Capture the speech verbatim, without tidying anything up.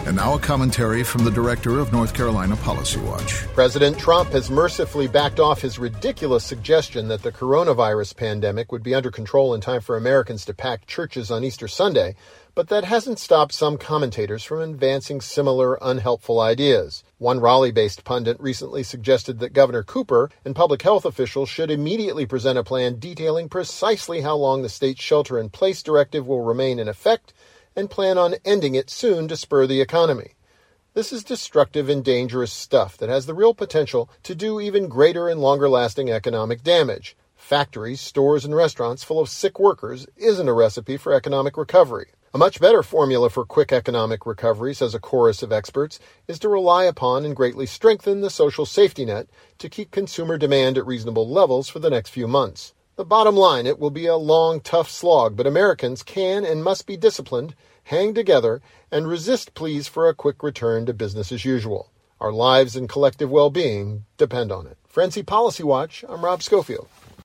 And now a commentary from the director of North Carolina Policy Watch. President Trump has mercifully backed off his ridiculous suggestion that the coronavirus pandemic would be under control in time for Americans to pack churches on Easter Sunday, but that hasn't stopped some commentators from advancing similar unhelpful ideas. One Raleigh-based pundit recently suggested that Governor Cooper and public health officials should immediately present a plan detailing precisely how long the state's shelter-in-place directive will remain in effect and plan on ending it soon to spur the economy. This is destructive and dangerous stuff that has the real potential to do even greater and longer-lasting economic damage. Factories, stores, and restaurants full of sick workers isn't a recipe for economic recovery. A much better formula for quick economic recovery, says a chorus of experts, is to rely upon and greatly strengthen the social safety net to keep consumer demand at reasonable levels for the next few months. The bottom line, it will be a long, tough slog, but Americans can and must be disciplined, hang together, and resist pleas for a quick return to business as usual. Our lives and collective well-being depend on it. For N C Policy Watch, I'm Rob Schofield.